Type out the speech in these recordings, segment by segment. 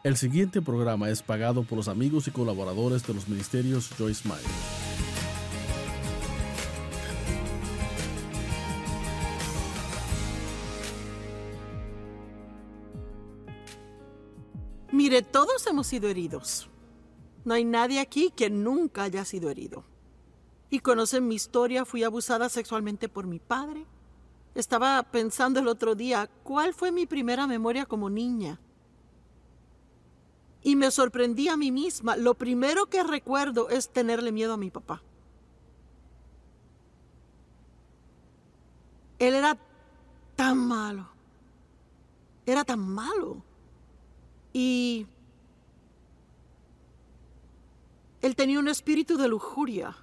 El siguiente programa es pagado por los amigos y colaboradores de los ministerios Joyce Meyer. Mire, todos hemos sido heridos. No hay nadie aquí que nunca haya sido herido. Y conocen mi historia, fui abusada sexualmente por mi padre. Estaba pensando el otro día, ¿cuál fue mi primera memoria como niña? Y me sorprendí a mí misma. Lo primero que recuerdo es tenerle miedo a mi papá. Él era tan malo. Era tan malo. Y él tenía un espíritu de lujuria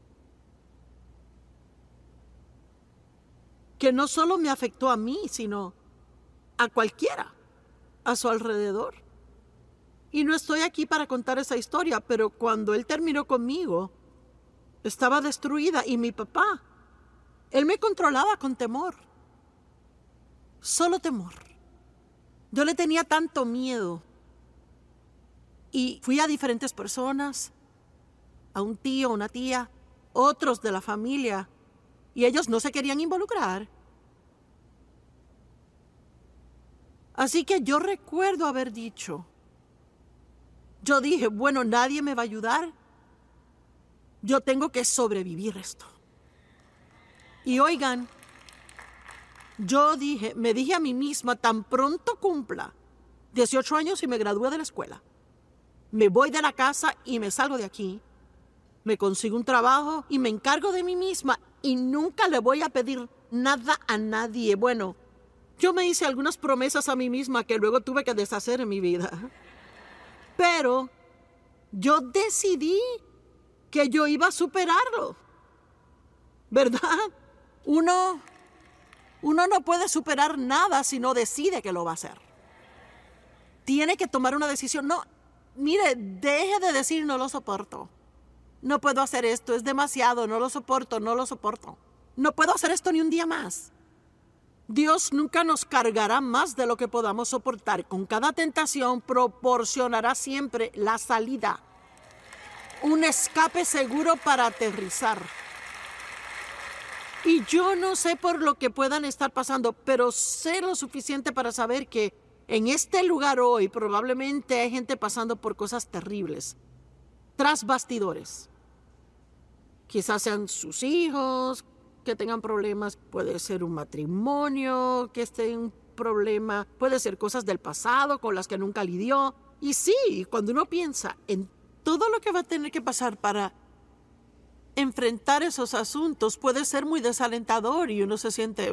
que no solo me afectó a mí, sino a cualquiera a su alrededor. Y no estoy aquí para contar esa historia, pero cuando él terminó conmigo, estaba destruida. Y mi papá, él me controlaba con temor. Solo temor. Yo le tenía tanto miedo. Y fui a diferentes personas, a un tío, una tía, otros de la familia, y ellos no se querían involucrar. Así que yo recuerdo haber dicho, yo dije, bueno, nadie me va a ayudar. Yo tengo que sobrevivir esto. Y oigan, me dije a mí misma, tan pronto cumpla 18 años y me gradúe de la escuela, me voy de la casa y me salgo de aquí, me consigo un trabajo y me encargo de mí misma y nunca le voy a pedir nada a nadie. Bueno, yo me hice algunas promesas a mí misma que luego tuve que deshacer en mi vida. Pero yo decidí que yo iba a superarlo. ¿Verdad? Uno no puede superar nada si no decide que lo va a hacer. Tiene que tomar una decisión. No, mire, deje de decir no lo soporto. No puedo hacer esto, es demasiado, no lo soporto, no lo soporto. No puedo hacer esto ni un día más. Dios nunca nos cargará más de lo que podamos soportar. Con cada tentación proporcionará siempre la salida. Un escape seguro para aterrizar. Y yo no sé por lo que puedan estar pasando, pero sé lo suficiente para saber que en este lugar hoy probablemente hay gente pasando por cosas terribles. Tras bastidores. Quizás sean sus hijos que tengan problemas, puede ser un matrimonio que esté en un problema, puede ser cosas del pasado con las que nunca lidió. Y sí, cuando uno piensa en todo lo que va a tener que pasar para enfrentar esos asuntos, puede ser muy desalentador y uno se siente...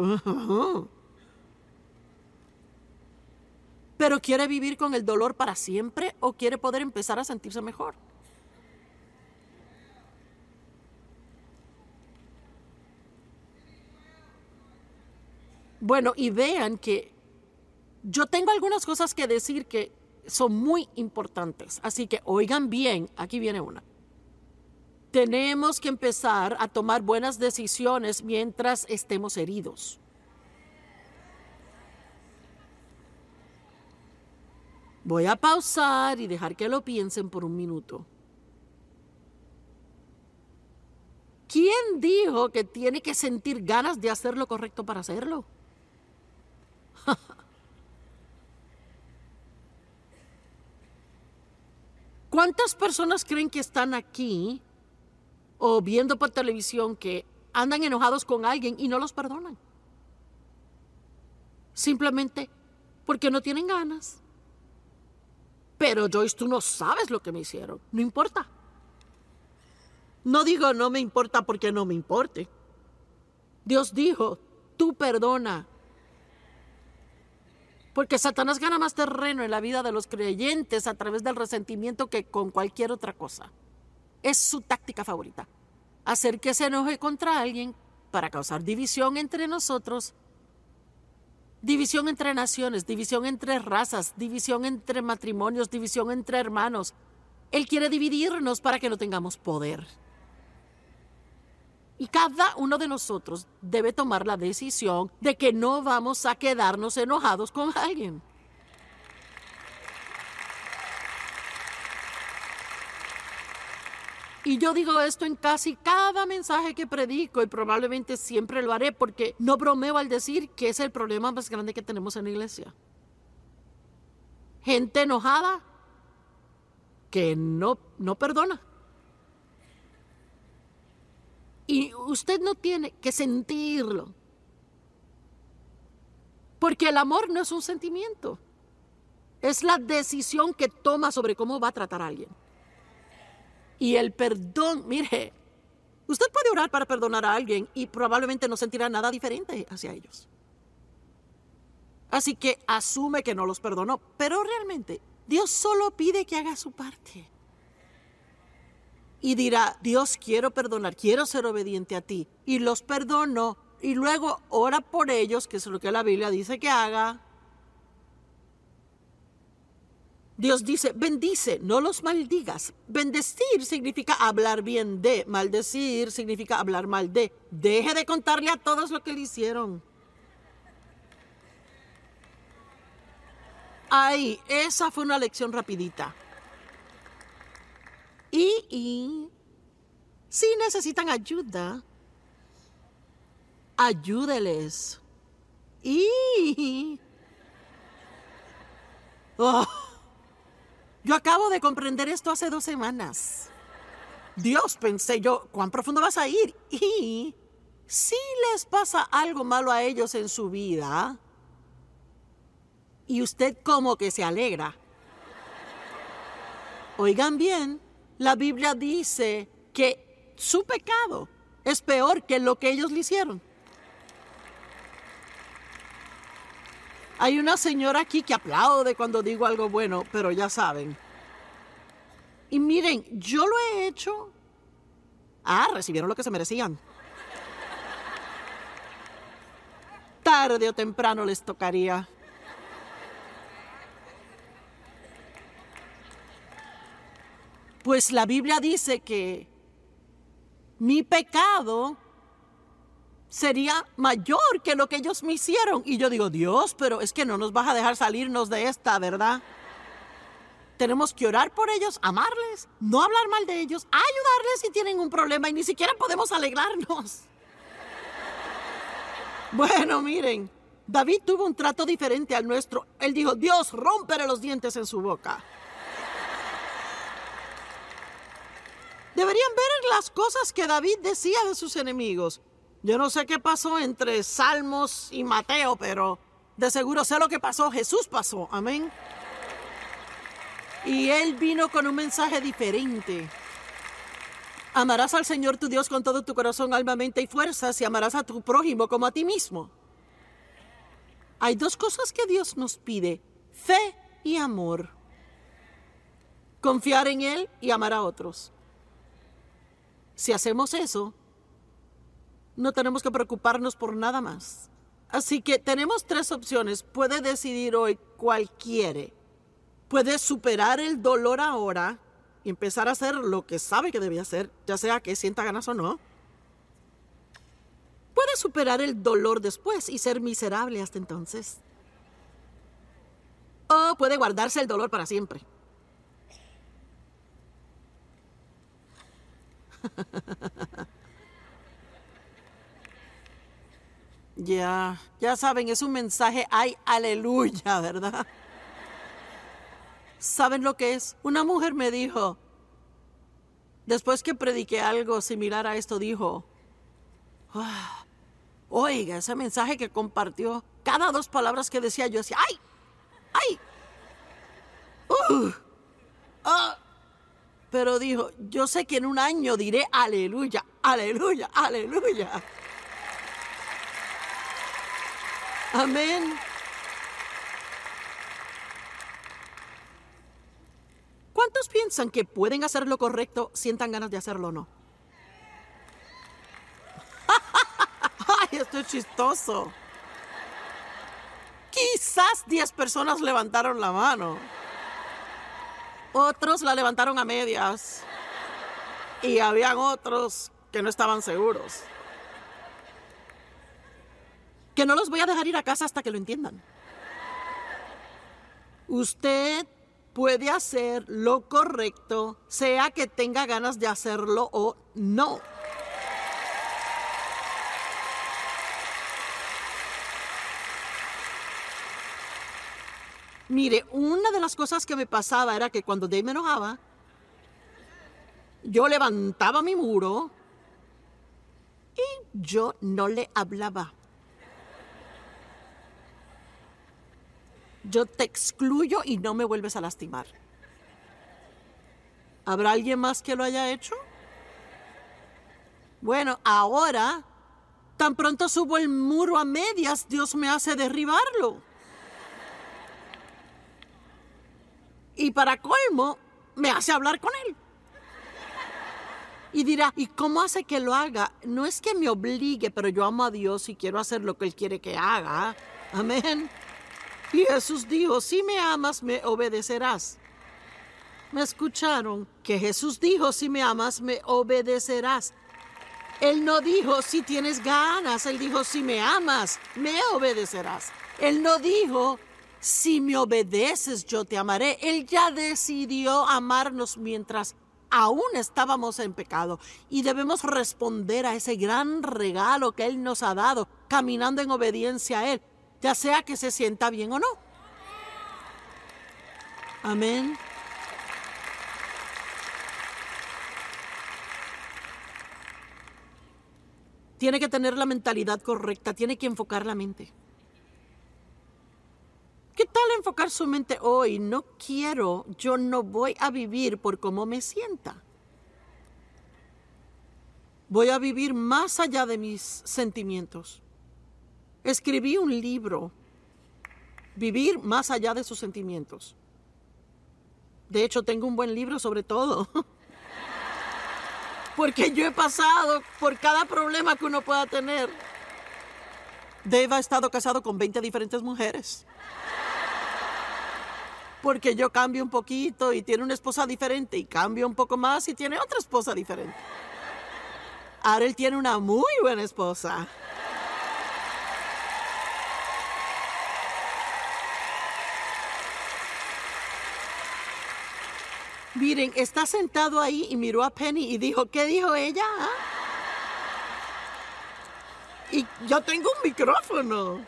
¿Pero quiere vivir con el dolor para siempre o quiere poder empezar a sentirse mejor? Bueno, y vean que yo tengo algunas cosas que decir que son muy importantes. Así que oigan bien, aquí viene una. Tenemos que empezar a tomar buenas decisiones mientras estemos heridos. Voy a pausar y dejar que lo piensen por un minuto. ¿Quién dijo que tiene que sentir ganas de hacer lo correcto para hacerlo? ¿Cuántas personas creen que están aquí o viendo por televisión que andan enojados con alguien y no los perdonan? Simplemente porque no tienen ganas. Pero Joyce, tú no sabes lo que me hicieron. No importa. No digo no me importa porque no me importe. Dios dijo, tú perdona. Porque Satanás gana más terreno en la vida de los creyentes a través del resentimiento que con cualquier otra cosa. Es su táctica favorita. Hacer que se enoje contra alguien para causar división entre nosotros, división entre naciones, división entre razas, división entre matrimonios, división entre hermanos. Él quiere dividirnos para que no tengamos poder. Y cada uno de nosotros debe tomar la decisión de que no vamos a quedarnos enojados con alguien. Y yo digo esto en casi cada mensaje que predico y probablemente siempre lo haré porque no bromeo al decir que es el problema más grande que tenemos en la iglesia. Gente enojada que no perdona. Y usted no tiene que sentirlo. Porque el amor no es un sentimiento. Es la decisión que toma sobre cómo va a tratar a alguien. Y el perdón, mire, usted puede orar para perdonar a alguien y probablemente no sentirá nada diferente hacia ellos. Así que asume que no los perdonó, pero realmente Dios solo pide que haga su parte. Y dirá, Dios, quiero perdonar, quiero ser obediente a ti. Y los perdono y luego ora por ellos, que es lo que la Biblia dice que haga. Dios dice, bendice, no los maldigas. Bendecir significa hablar bien de, maldecir significa hablar mal de. Deje de contarle a todos lo que le hicieron. Ay, esa fue una lección rapidita. Y si necesitan ayuda, ayúdeles. Yo acabo de comprender esto hace 2 semanas. Dios, pensé yo, ¿cuán profundo vas a ir? Y si les pasa algo malo a ellos en su vida, y usted como que se alegra. Oigan bien, la Biblia dice que su pecado es peor que lo que ellos le hicieron. Hay una señora aquí que aplaude cuando digo algo bueno, pero ya saben. Y miren, yo lo he hecho. Recibieron lo que se merecían. Tarde o temprano les tocaría. Pues la Biblia dice que mi pecado sería mayor que lo que ellos me hicieron. Y yo digo, Dios, pero es que no nos vas a dejar salirnos de esta, ¿verdad? Tenemos que orar por ellos, amarles, no hablar mal de ellos, ayudarles si tienen un problema y ni siquiera podemos alegrarnos. Bueno, miren, David tuvo un trato diferente al nuestro. Él dijo, Dios, rómpele los dientes en su boca. Deberían ver las cosas que David decía de sus enemigos. Yo no sé qué pasó entre Salmos y Mateo, pero de seguro sé lo que pasó. Jesús pasó, amén. Y él vino con un mensaje diferente. Amarás al Señor tu Dios con todo tu corazón, alma, mente y fuerzas, y amarás a tu prójimo como a ti mismo. Hay 2 cosas que Dios nos pide: fe y amor. Confiar en Él y amar a otros. Si hacemos eso, no tenemos que preocuparnos por nada más. Así que tenemos 3 opciones. Puede decidir hoy cuál quiere. Puede superar el dolor ahora y empezar a hacer lo que sabe que debe hacer, ya sea que sienta ganas o no. Puede superar el dolor después y ser miserable hasta entonces. O puede guardarse el dolor para siempre. Ya saben, es un mensaje, ay, aleluya, ¿verdad? ¿Saben lo que es? Una mujer me dijo, después que prediqué algo similar a esto, dijo, oiga, ese mensaje que compartió, cada 2 palabras que decía yo decía, ¡ay! Pero dijo, yo sé que en un año diré aleluya, aleluya, aleluya. Amén. ¿Cuántos piensan que pueden hacer lo correcto, sientan ganas de hacerlo o no? ¡Ay, esto es chistoso! Quizás 10 personas levantaron la mano. Otros la levantaron a medias. Y habían otros que no estaban seguros. Que no los voy a dejar ir a casa hasta que lo entiendan. Usted puede hacer lo correcto, sea que tenga ganas de hacerlo o no. Mire, una de las cosas que me pasaba era que cuando Dave me enojaba, yo levantaba mi muro y yo no le hablaba. Yo te excluyo y no me vuelves a lastimar. ¿Habrá alguien más que lo haya hecho? Bueno, ahora, tan pronto subo el muro a medias, Dios me hace derribarlo. Y para colmo, me hace hablar con él. Y dirá, ¿y cómo hace que lo haga? No es que me obligue, pero yo amo a Dios y quiero hacer lo que Él quiere que haga. Amén. Y Jesús dijo, si me amas, me obedecerás. ¿Me escucharon? Que Jesús dijo, si me amas, me obedecerás. Él no dijo, si tienes ganas. Él dijo, si me amas, me obedecerás. Él no dijo, si me obedeces, yo te amaré. Él ya decidió amarnos mientras aún estábamos en pecado. Y debemos responder a ese gran regalo que Él nos ha dado, caminando en obediencia a Él, ya sea que se sienta bien o no. Amén. Tiene que tener la mentalidad correcta, tiene que enfocar la mente. ¿Qué tal enfocar su mente hoy? No quiero, yo no voy a vivir por cómo me sienta. Voy a vivir más allá de mis sentimientos. Escribí un libro, Vivir más allá de sus sentimientos. De hecho, tengo un buen libro sobre todo. Porque yo he pasado por cada problema que uno pueda tener. Dave ha estado casado con 20 diferentes mujeres. Porque yo cambio un poquito y tiene una esposa diferente y cambio un poco más y tiene otra esposa diferente. Ahora él tiene una muy buena esposa. Miren, está sentado ahí y miró a Penny y dijo, ¿qué dijo ella? Y yo tengo un micrófono.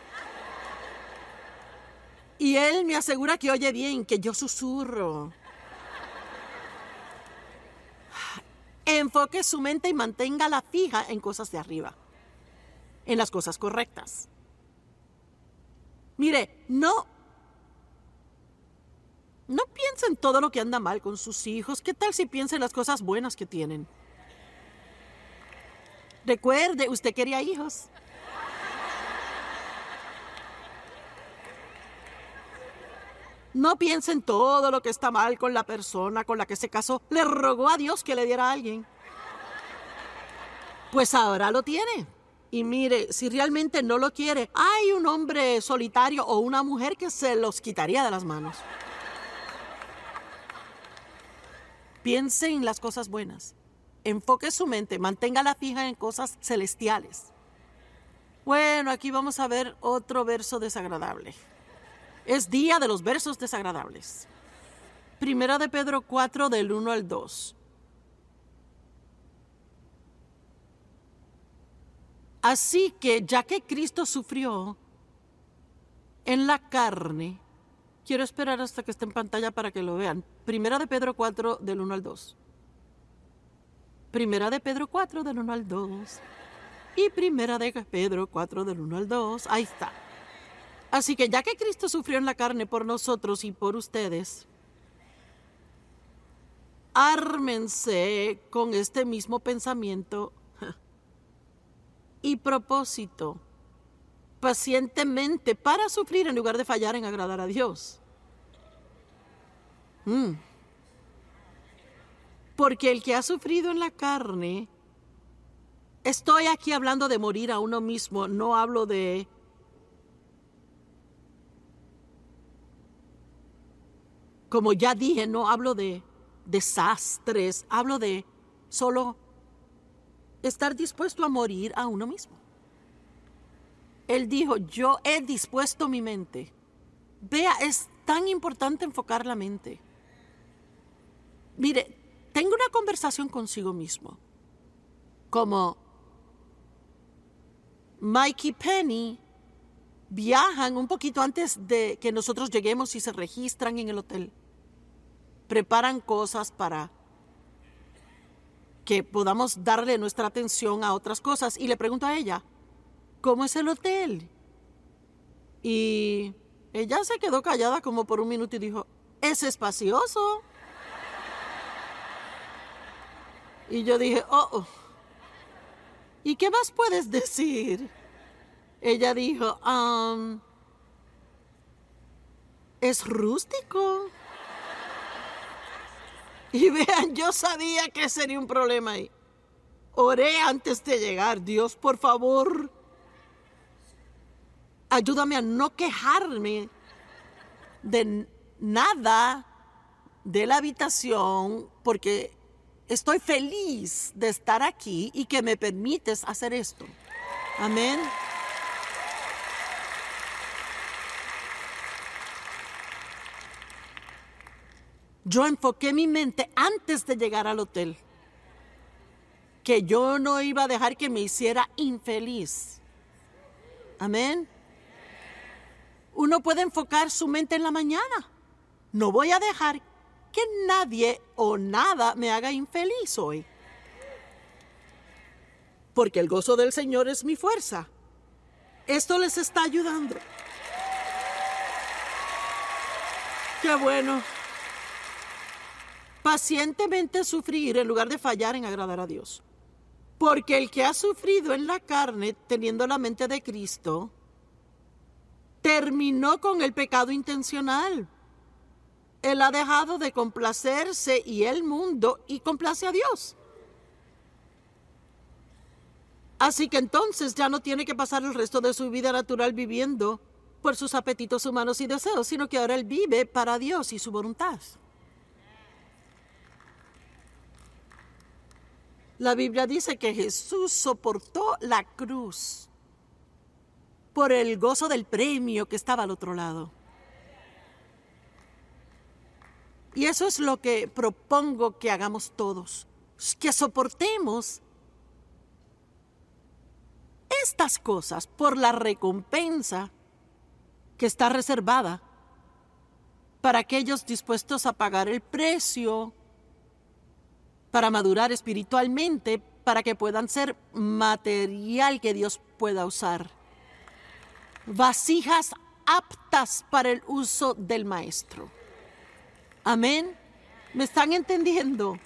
Y él me asegura que oye bien, que yo susurro. Enfoque su mente y manténgala fija en cosas de arriba, en las cosas correctas. Mire, no piensa en todo lo que anda mal con sus hijos. ¿Qué tal si piensa en las cosas buenas que tienen? Recuerde, usted quería hijos. No piense en todo lo que está mal con la persona con la que se casó. Le rogó a Dios que le diera a alguien. Pues ahora lo tiene. Y mire, si realmente no lo quiere, hay un hombre solitario o una mujer que se los quitaría de las manos. Piense en las cosas buenas. Enfoque su mente, manténgala fija en cosas celestiales. Bueno, aquí vamos a ver otro verso desagradable. Es día de los versos desagradables. Primera de Pedro 4, del 1 al 2. Así que, ya que Cristo sufrió en la carne, quiero esperar hasta que esté en pantalla para que lo vean. Primera de Pedro 4, del 1 al 2. Primera de Pedro 4, del 1 al 2. Y Primera de Pedro 4, del 1 al 2. Ahí está. Así que ya que Cristo sufrió en la carne por nosotros y por ustedes, ármense con este mismo pensamiento y propósito, pacientemente para sufrir en lugar de fallar en agradar a Dios. Porque el que ha sufrido en la carne, estoy aquí hablando de morir a uno mismo, no hablo de como ya dije, no hablo de desastres, hablo de solo estar dispuesto a morir a uno mismo. Él dijo, yo he dispuesto mi mente. Vea, es tan importante enfocar la mente. Mire, tenga una conversación consigo mismo. Como Mike y Penny viajan un poquito antes de que nosotros lleguemos y se registran en el hotel. Preparan cosas para que podamos darle nuestra atención a otras cosas. Y le pregunto a ella, ¿cómo es el hotel? Y ella se quedó callada como por un minuto y dijo, es espacioso. Y yo dije, oh. ¿Y qué más puedes decir? Ella dijo, es rústico. Y vean, yo sabía que sería un problema ahí. Oré antes de llegar. Dios, por favor, ayúdame a no quejarme de nada de la habitación, porque estoy feliz de estar aquí y que me permites hacer esto. Amén. Yo enfoqué mi mente antes de llegar al hotel, que yo no iba a dejar que me hiciera infeliz. Amén. Uno puede enfocar su mente en la mañana. No voy a dejar que nadie o nada me haga infeliz hoy, porque el gozo del Señor es mi fuerza. Esto les está ayudando. Qué bueno. Pacientemente sufrir en lugar de fallar en agradar a Dios. Porque el que ha sufrido en la carne, teniendo la mente de Cristo, terminó con el pecado intencional. Él ha dejado de complacerse y el mundo y complace a Dios. Así que entonces ya no tiene que pasar el resto de su vida natural viviendo por sus apetitos humanos y deseos, sino que ahora él vive para Dios y su voluntad. La Biblia dice que Jesús soportó la cruz por el gozo del premio que estaba al otro lado. Y eso es lo que propongo que hagamos todos, que soportemos estas cosas por la recompensa que está reservada para aquellos dispuestos a pagar el precio para madurar espiritualmente, para que puedan ser material que Dios pueda usar. Vasijas aptas para el uso del Maestro. Amén. ¿Me están entendiendo?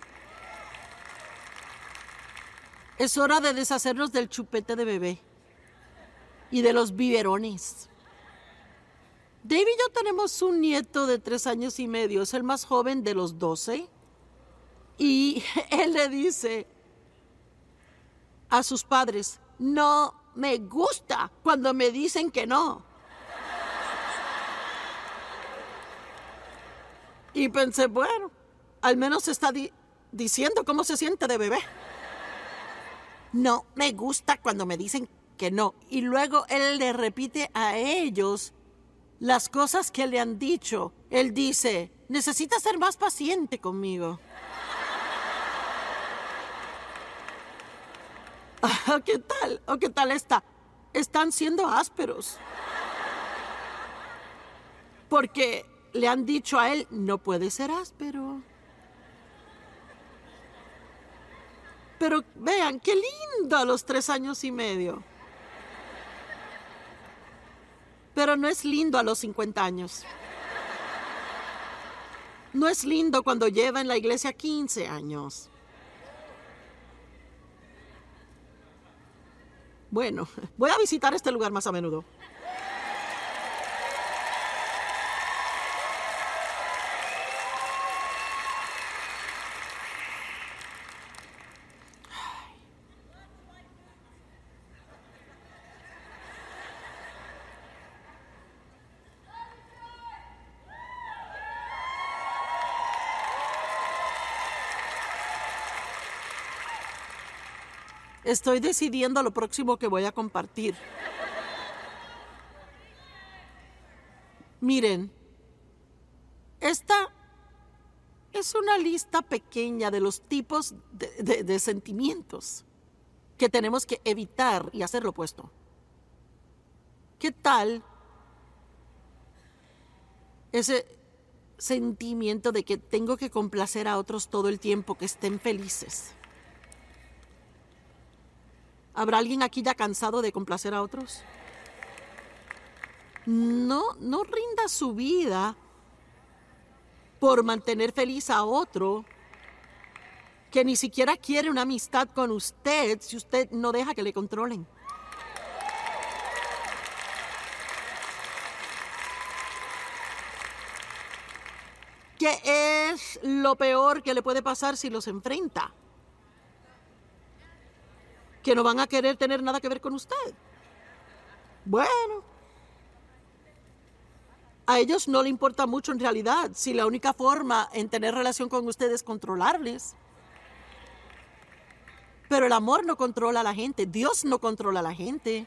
Es hora de deshacernos del chupete de bebé y de los biberones. Dave y yo tenemos un nieto de 3 años y medio, es el más joven de los 12. Y él le dice a sus padres, no me gusta cuando me dicen que no. Y pensé, bueno, al menos está diciendo cómo se siente de bebé. No me gusta cuando me dicen que no. Y luego él le repite a ellos las cosas que le han dicho. Él dice, necesitas ser más paciente conmigo. ¿Qué tal? ¿O qué tal está? Están siendo ásperos. Porque le han dicho a él, no puede ser áspero. Pero vean, qué lindo a los 3 años y medio. Pero no es lindo a los 50 años. No es lindo cuando lleva en la iglesia 15 años. Bueno, voy a visitar este lugar más a menudo. Estoy decidiendo lo próximo que voy a compartir. Miren, esta es una lista pequeña de los tipos de sentimientos que tenemos que evitar y hacer lo opuesto. ¿Qué tal ese sentimiento de que tengo que complacer a otros todo el tiempo, que estén felices? ¿Habrá alguien aquí ya cansado de complacer a otros? No rinda su vida por mantener feliz a otro que ni siquiera quiere una amistad con usted si usted no deja que le controlen. ¿Qué es lo peor que le puede pasar si los enfrenta? Que no van a querer tener nada que ver con usted. Bueno, a ellos no le importa mucho en realidad si la única forma en tener relación con ustedes es controlarles. Pero el amor no controla a la gente. Dios no controla a la gente.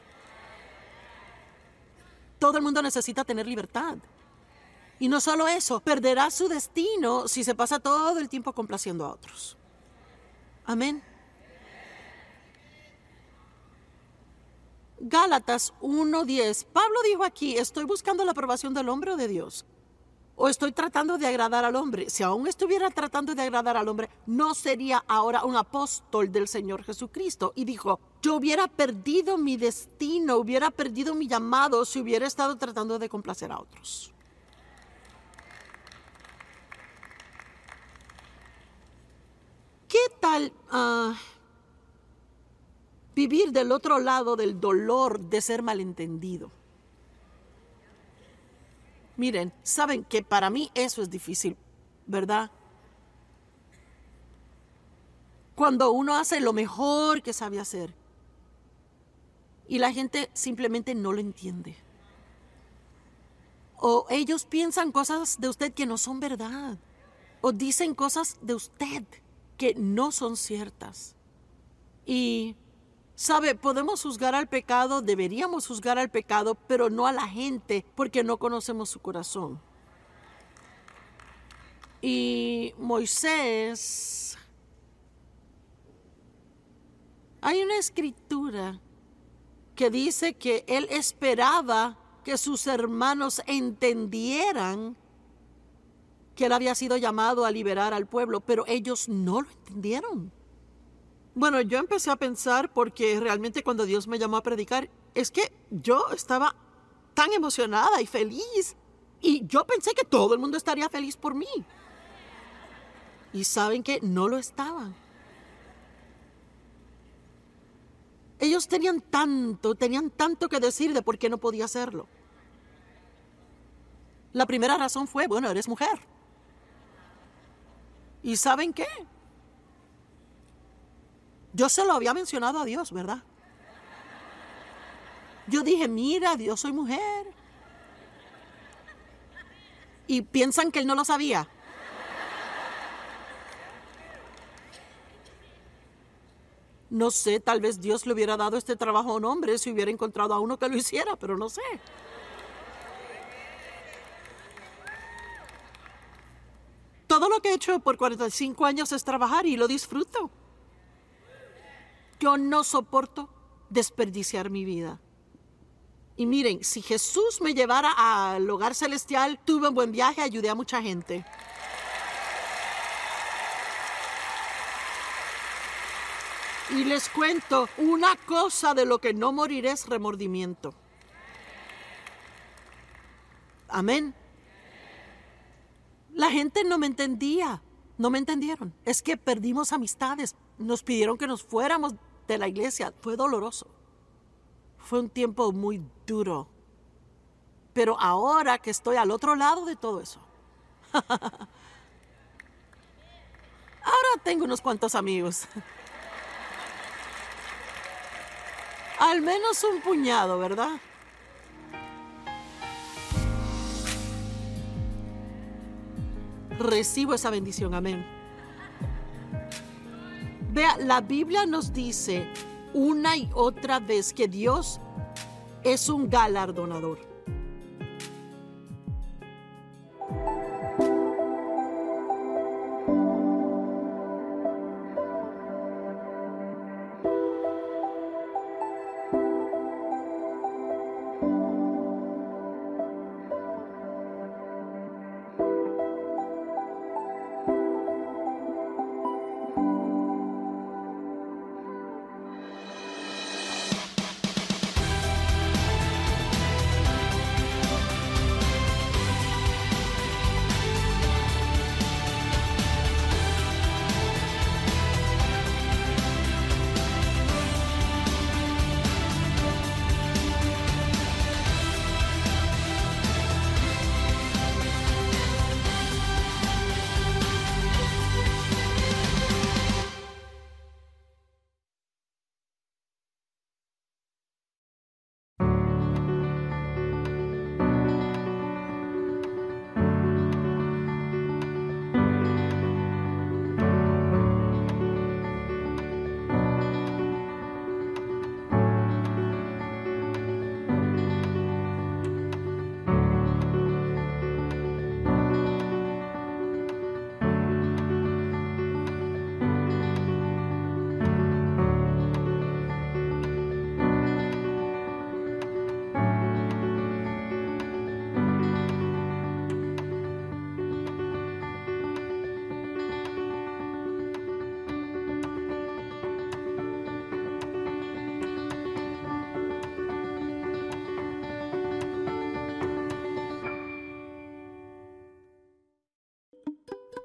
Todo el mundo necesita tener libertad. Y no solo eso, perderá su destino si se pasa todo el tiempo complaciendo a otros. Amén. Gálatas 1:10. Pablo dijo aquí, ¿estoy buscando la aprobación del hombre o de Dios? ¿O estoy tratando de agradar al hombre? Si aún estuviera tratando de agradar al hombre, no sería ahora un apóstol del Señor Jesucristo. Y dijo, yo hubiera perdido mi destino, hubiera perdido mi llamado si hubiera estado tratando de complacer a otros. ¿Qué tal vivir del otro lado del dolor de ser malentendido? Miren, saben que para mí eso es difícil, ¿verdad? Cuando uno hace lo mejor que sabe hacer y la gente simplemente no lo entiende. O ellos piensan cosas de usted que no son verdad. O dicen cosas de usted que no son ciertas. Y ¿sabe? Podemos juzgar al pecado, deberíamos juzgar al pecado, pero no a la gente, porque no conocemos su corazón. Y Moisés, hay una escritura que dice que él esperaba que sus hermanos entendieran que él había sido llamado a liberar al pueblo, pero ellos no lo entendieron. Bueno, yo empecé a pensar porque realmente cuando Dios me llamó a predicar, es que yo estaba tan emocionada y feliz. Y yo pensé que todo el mundo estaría feliz por mí. Y saben que no lo estaban. Ellos tenían tanto que decir de por qué no podía hacerlo. La primera razón fue, bueno, eres mujer. ¿Y saben qué? Yo se lo había mencionado a Dios, ¿verdad? Yo dije, mira, Dios, soy mujer. Y piensan que él no lo sabía. No sé, tal vez Dios le hubiera dado este trabajo a un hombre si hubiera encontrado a uno que lo hiciera, pero no sé. Todo lo que he hecho por 45 años es trabajar y lo disfruto. Yo no soporto desperdiciar mi vida. Y miren, si Jesús me llevara al hogar celestial, tuve un buen viaje, ayudé a mucha gente. Y les cuento, una cosa de lo que no moriré es remordimiento. Amén. La gente no me entendía, no me entendieron. Es que perdimos amistades, nos pidieron que nos fuéramos de la iglesia. Fue doloroso. Fue un tiempo muy duro. Pero ahora que estoy al otro lado de todo eso, ahora tengo unos cuantos amigos. Al menos un puñado, ¿verdad? Recibo esa bendición, amén. Vea, la Biblia nos dice una y otra vez que Dios es un galardonador.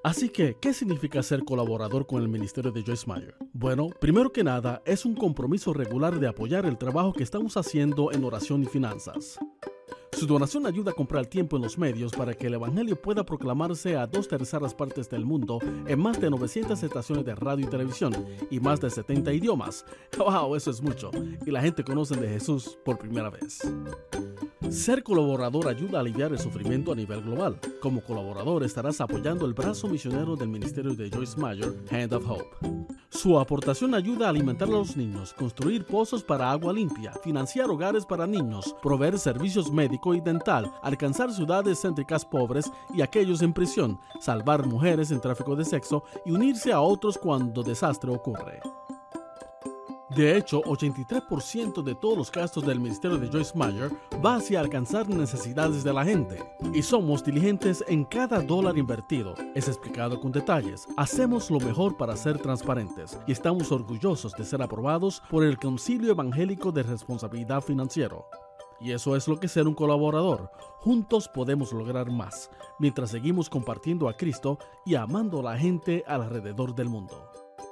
Así que, ¿qué significa ser colaborador con el ministerio de Joyce Meyer? Bueno, primero que nada, es un compromiso regular de apoyar el trabajo que estamos haciendo en oración y finanzas. Su donación ayuda a comprar tiempo en los medios para que el Evangelio pueda proclamarse a 2/3 partes del mundo en más de 900 estaciones de radio y televisión y más de 70 idiomas. ¡Wow! Eso es mucho. Y la gente conoce de Jesús por primera vez. Ser colaborador ayuda a aliviar el sufrimiento a nivel global. Como colaborador estarás apoyando el brazo misionero del ministerio de Joyce Meyer, Hand of Hope. Su aportación ayuda a alimentar a los niños, construir pozos para agua limpia, financiar hogares para niños, proveer servicios médico y dental, alcanzar ciudades céntricas pobres y aquellos en prisión, salvar mujeres en tráfico de sexo y unirse a otros cuando desastre ocurre. De hecho, 83% de todos los gastos del ministerio de Joyce Meyer va hacia alcanzar necesidades de la gente. Y somos diligentes en cada dólar invertido. Es explicado con detalles. Hacemos lo mejor para ser transparentes y estamos orgullosos de ser aprobados por el Concilio Evangélico de Responsabilidad Financiero. Y eso es lo que es ser un colaborador. Juntos podemos lograr más, mientras seguimos compartiendo a Cristo y amando a la gente alrededor del mundo.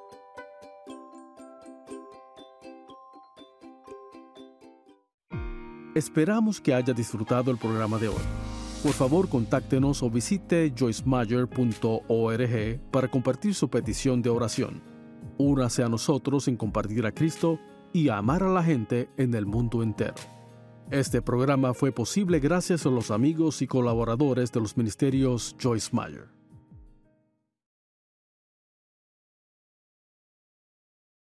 Esperamos que haya disfrutado el programa de hoy. Por favor, contáctenos o visite joycemeyer.org para compartir su petición de oración. Únase a nosotros en compartir a Cristo y a amar a la gente en el mundo entero. Este programa fue posible gracias a los amigos y colaboradores de los ministerios Joyce Meyer.